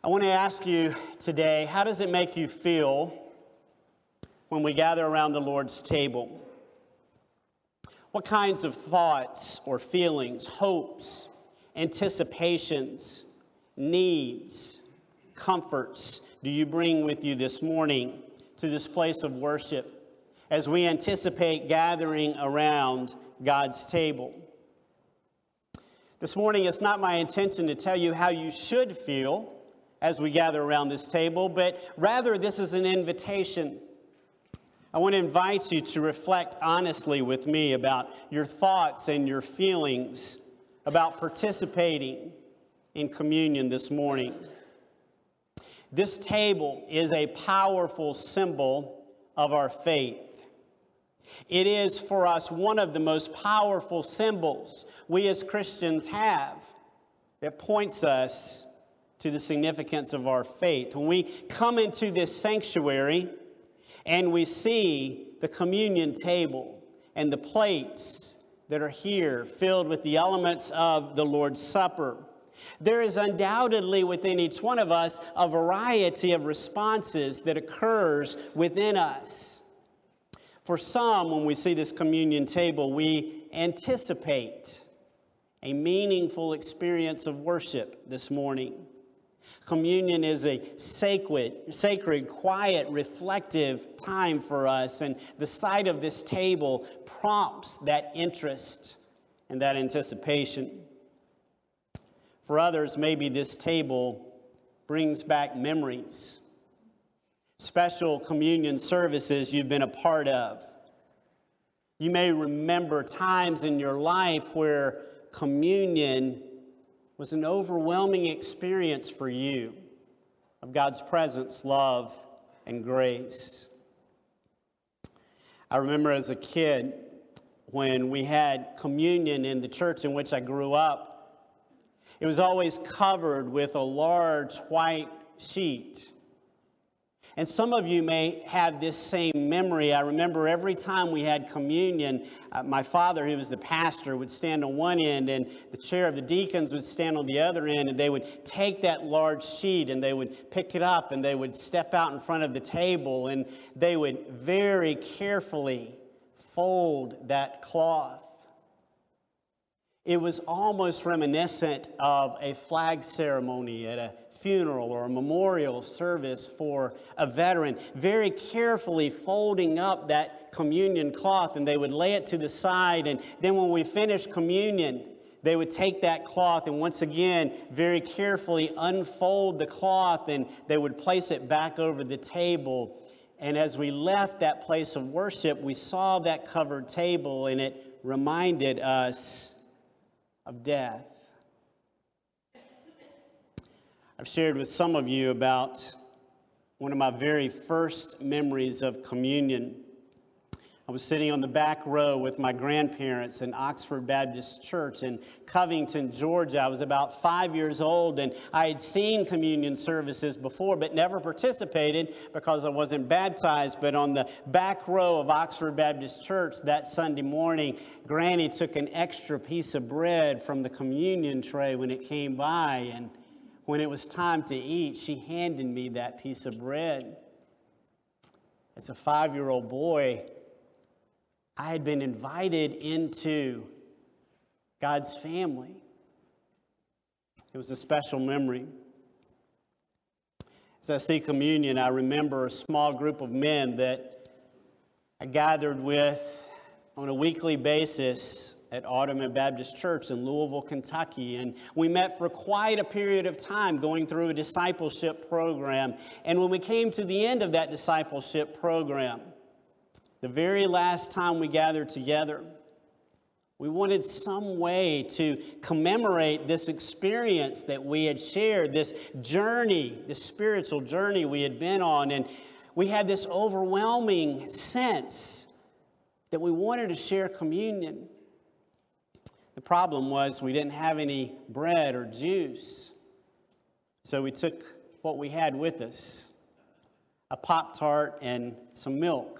I want to ask you today, how does it make you feel when we gather around the Lord's table? What kinds of thoughts or feelings, hopes, anticipations, needs, comforts do you bring with you this morning to this place of worship as we anticipate gathering around God's table? This morning, it's not my intention to tell you how you should feel as we gather around this table, but rather this is an invitation. I want to invite you to reflect honestly with me about your thoughts and your feelings about participating in communion this morning. This table is a powerful symbol of our faith. It is for us one of the most powerful symbols we as Christians have that points us to the significance of our faith. When we come into this sanctuary and we see the communion table and the plates that are here filled with the elements of the Lord's Supper, there is undoubtedly within each one of us a variety of responses that occurs within us. For some, when we see this communion table, we anticipate a meaningful experience of worship this morning. Communion is a sacred, quiet, reflective time for us, and the sight of this table prompts that interest and that anticipation. For others, maybe this table brings back memories, special communion services you've been a part of. You may remember times in your life where communion was an overwhelming experience for you of God's presence, love, and grace. I remember as a kid when we had communion in the church in which I grew up, it was always covered with a large white sheet. And some of you may have this same memory. I remember every time we had communion, my father, who was the pastor, would stand on one end and the chair of the deacons would stand on the other end, and they would take that large sheet and they would pick it up and they would step out in front of the table and they would very carefully fold that cloth. It was almost reminiscent of a flag ceremony at a funeral or a memorial service for a veteran, very carefully folding up that communion cloth, and they would lay it to the side, and then when we finished communion, they would take that cloth and once again very carefully unfold the cloth, and they would place it back over the table. And as we left that place of worship, we saw that covered table, and it reminded us of death. I've shared with some of you about one of my very first memories of communion. I was sitting on the back row with my grandparents in Oxford Baptist Church in Covington, Georgia. I was about 5 years old, and I had seen communion services before, but never participated because I wasn't baptized. But on the back row of Oxford Baptist Church that Sunday morning, Granny took an extra piece of bread from the communion tray when it came by, and when it was time to eat, she handed me that piece of bread. As a 5-year-old boy, I had been invited into God's family. It was a special memory. As I see communion, I remember a small group of men that I gathered with on a weekly basis at Autumn Baptist Church in Louisville, Kentucky. And we met for quite a period of time going through a discipleship program. And when we came to the end of that discipleship program, the very last time we gathered together, we wanted some way to commemorate this experience that we had shared, this journey, this spiritual journey we had been on. And we had this overwhelming sense that we wanted to share communion. The problem was we didn't have any bread or juice. So we took what we had with us, a Pop-Tart and some milk.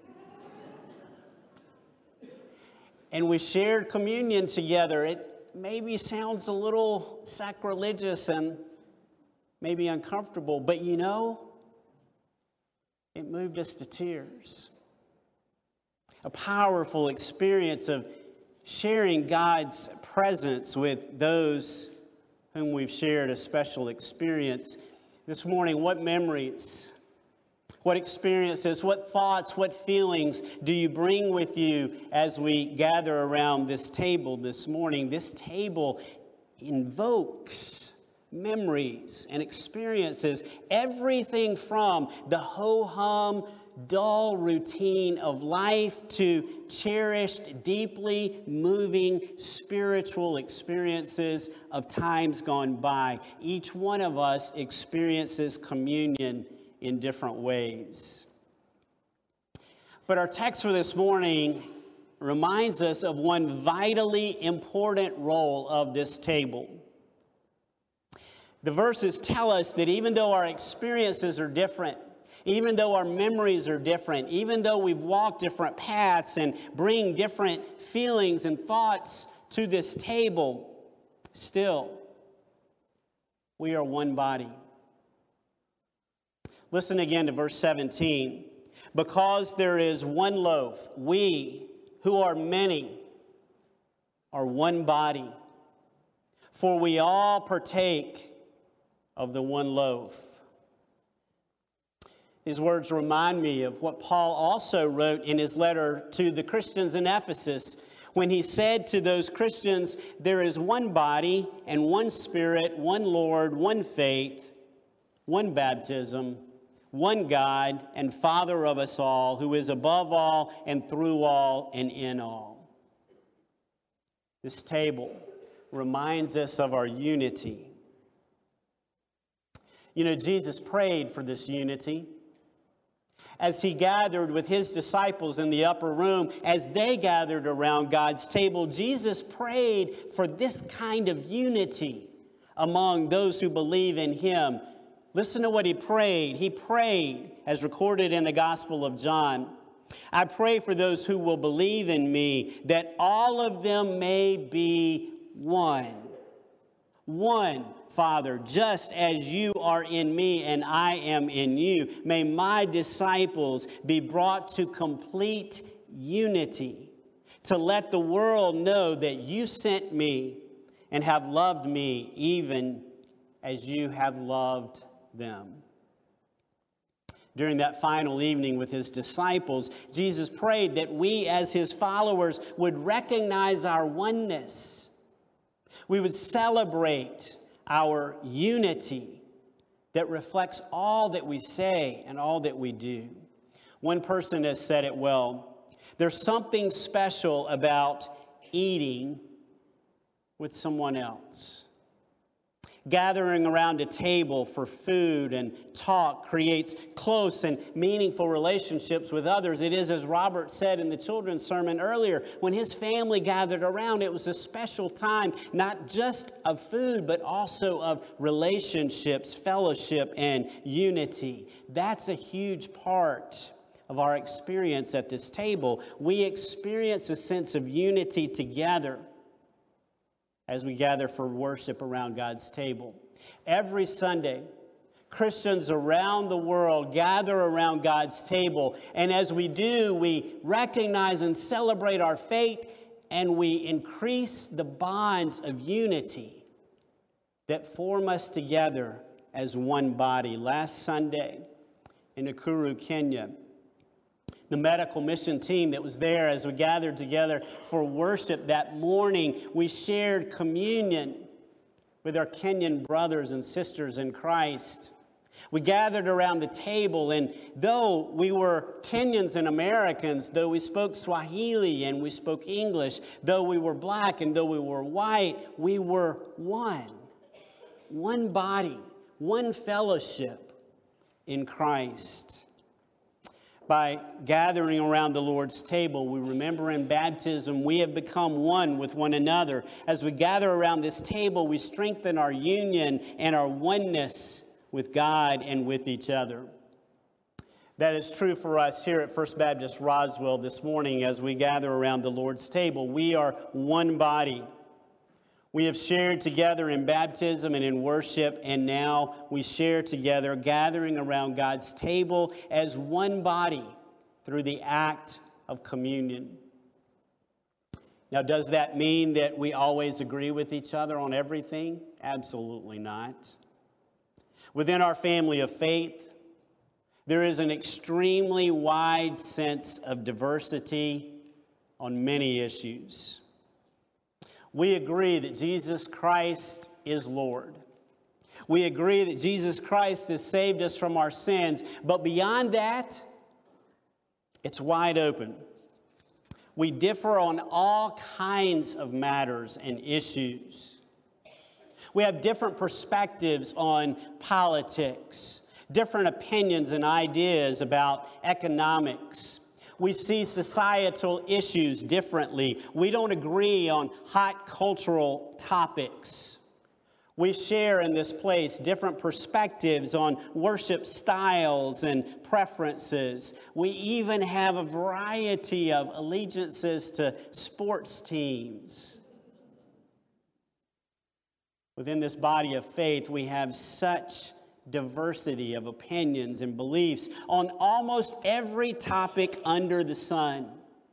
And we shared communion together. It maybe sounds a little sacrilegious and maybe uncomfortable, but you know, it moved us to tears. A powerful experience of sharing God's presence with those whom we've shared a special experience. This morning, what memories, what experiences, what thoughts, what feelings do you bring with you as we gather around this table this morning? This table invokes memories and experiences, everything from the ho-hum, dull routine of life to cherished, deeply moving spiritual experiences of times gone by. Each one of us experiences communion in different ways. But our text for this morning reminds us of one vitally important role of this table. The verses tell us that even though our experiences are different, even though our memories are different, even though we've walked different paths and bring different feelings and thoughts to this table, still, we are one body. Listen again to verse 17. Because there is one loaf, we who are many are one body, for we all partake of the one loaf. These words remind me of what Paul also wrote in his letter to the Christians in Ephesus when he said to those Christians, there is one body and one Spirit, one Lord, one faith, one baptism, one God and Father of us all, who is above all and through all and in all. This table reminds us of our unity. You know, Jesus prayed for this unity. As he gathered with his disciples in the upper room, as they gathered around God's table, Jesus prayed for this kind of unity among those who believe in him. Listen to what he prayed. He prayed, as recorded in the Gospel of John, I pray for those who will believe in me, that all of them may be one. One, Father, just as you are in me and I am in you. May my disciples be brought to complete unity, to let the world know that you sent me and have loved me even as you have loved them. During that final evening with his disciples, Jesus prayed that we as his followers would recognize our oneness. We would celebrate our unity that reflects all that we say and all that we do. One person has said it well. There's something special about eating with someone else. Gathering around a table for food and talk creates close and meaningful relationships with others. It is, as Robert said in the children's sermon earlier, when his family gathered around, it was a special time, not just of food, but also of relationships, fellowship, and unity. That's a huge part of our experience at this table. We experience a sense of unity together as we gather for worship around God's table. Every Sunday, Christians around the world gather around God's table. And as we do, we recognize and celebrate our faith, and we increase the bonds of unity that form us together as one body. Last Sunday in Nakuru, Kenya, the medical mission team that was there as we gathered together for worship that morning, we shared communion with our Kenyan brothers and sisters in Christ. We gathered around the table, and though we were Kenyans and Americans, though we spoke Swahili and we spoke English, though we were black and though we were white, we were one. One body, one fellowship in Christ. By gathering around the Lord's table, we remember in baptism we have become one with one another. As we gather around this table, we strengthen our union and our oneness with God and with each other. That is true for us here at First Baptist Roswell this morning as we gather around the Lord's table. We are one body, We have shared together in baptism and in worship, and now we share together, gathering around God's table as one body through the act of communion. Now, does that mean that we always agree with each other on everything? Absolutely not. Within our family of faith, there is an extremely wide sense of diversity on many issues. We agree that Jesus Christ is Lord. We agree that Jesus Christ has saved us from our sins, but beyond that, it's wide open. We differ on all kinds of matters and issues. We have different perspectives on politics, different opinions and ideas about economics. We see societal issues differently. We don't agree on hot cultural topics. We share in this place different perspectives on worship styles and preferences. We even have a variety of allegiances to sports teams. Within this body of faith, we have such diversity of opinions and beliefs on almost every topic under the sun.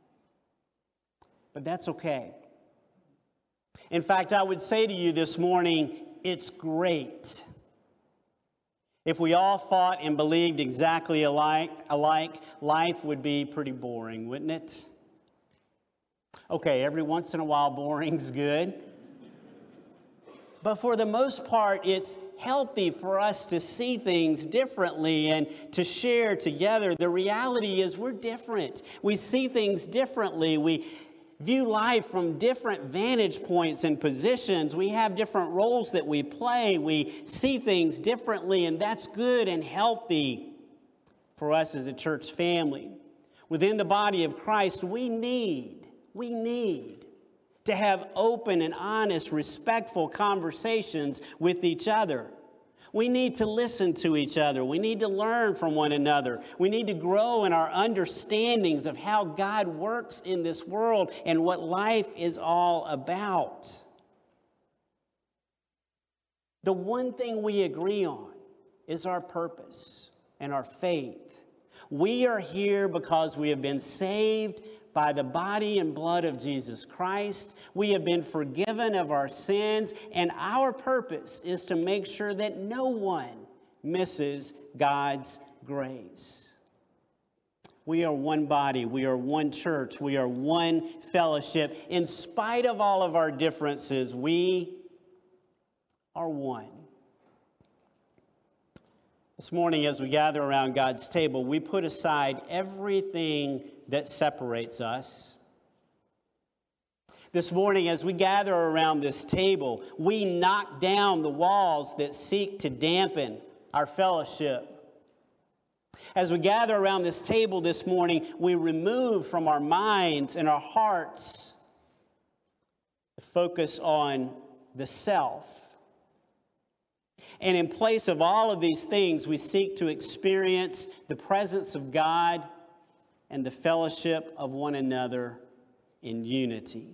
But that's okay. In fact, I would say to you this morning, it's great. If we all thought and believed exactly alike, life would be pretty boring, wouldn't it? Okay, every once in a while, boring's good. But for the most part, it's healthy for us to see things differently and to share together. The reality is we're different. We see things differently. We view life from different vantage points and positions. We have different roles that we play. We see things differently, and that's good and healthy for us as a church family. Within the body of Christ, we need to have open and honest, respectful conversations with each other. We need to listen to each other. We need to learn from one another. We need to grow in our understandings of how God works in this world and what life is all about. The one thing we agree on is our purpose and our faith. We are here because we have been saved by the body and blood of Jesus Christ. We have been forgiven of our sins, and our purpose is to make sure that no one misses God's grace. We are one body, we are one church, we are one fellowship. In spite of all of our differences, we are one. This morning, as we gather around God's table, we put aside everything that separates us. This morning, as we gather around this table, we knock down the walls that seek to dampen our fellowship. As we gather around this table this morning, we remove from our minds and our hearts the focus on the self. And in place of all of these things, we seek to experience the presence of God and the fellowship of one another in unity.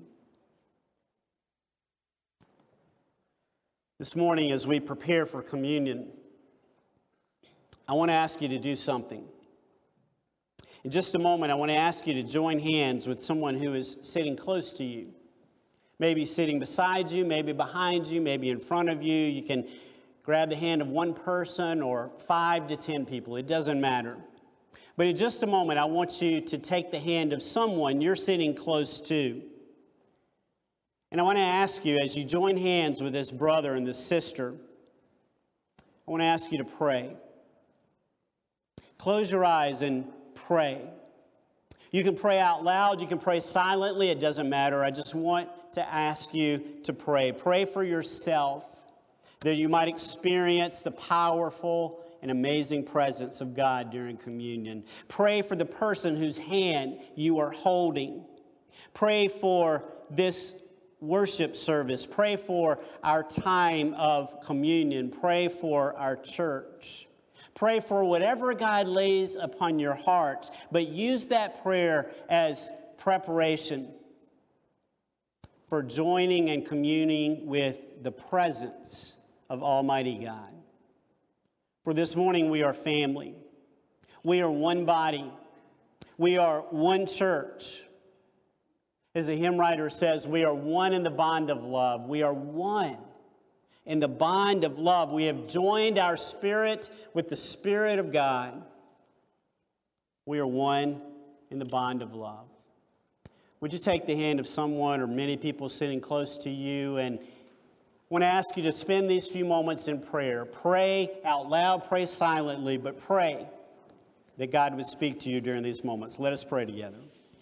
This morning, as we prepare for communion, I want to ask you to do something. In just a moment, I want to ask you to join hands with someone who is sitting close to you. Maybe sitting beside you, maybe behind you, maybe in front of you. You can grab the hand of one person or 5 to 10 people. It doesn't matter. But in just a moment, I want you to take the hand of someone you're sitting close to. And I want to ask you, as you join hands with this brother and this sister, I want to ask you to pray. Close your eyes and pray. You can pray out loud. You can pray silently. It doesn't matter. I just want to ask you to pray. Pray for yourself, that you might experience the powerful and amazing presence of God during communion. Pray for the person whose hand you are holding. Pray for this worship service. Pray for our time of communion. Pray for our church. Pray for whatever God lays upon your heart, but use that prayer as preparation for joining and communing with the presence of Almighty God. For this morning, we are family. We are one body. We are one church. As the hymn writer says, we are one in the bond of love. We are one in the bond of love. We have joined our spirit with the Spirit of God. We are one in the bond of love. Would you take the hand of someone or many people sitting close to you, and I want to ask you to spend these few moments in prayer. Pray out loud, pray silently, but pray that God would speak to you during these moments. Let us pray together.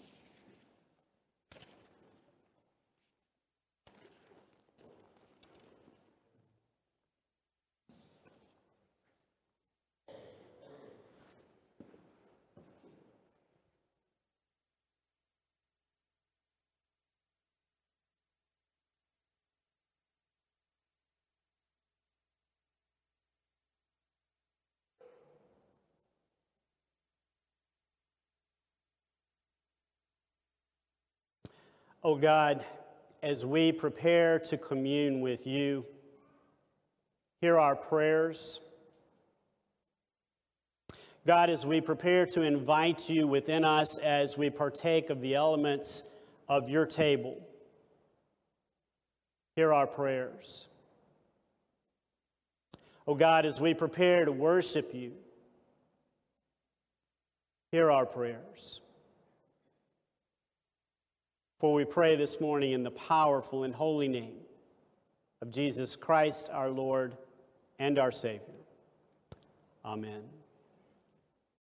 Oh God, as we prepare to commune with you, hear our prayers. God, as we prepare to invite you within us as we partake of the elements of your table, hear our prayers. Oh God, as we prepare to worship you, hear our prayers. For we pray this morning in the powerful and holy name of Jesus Christ, our Lord and our Savior. Amen.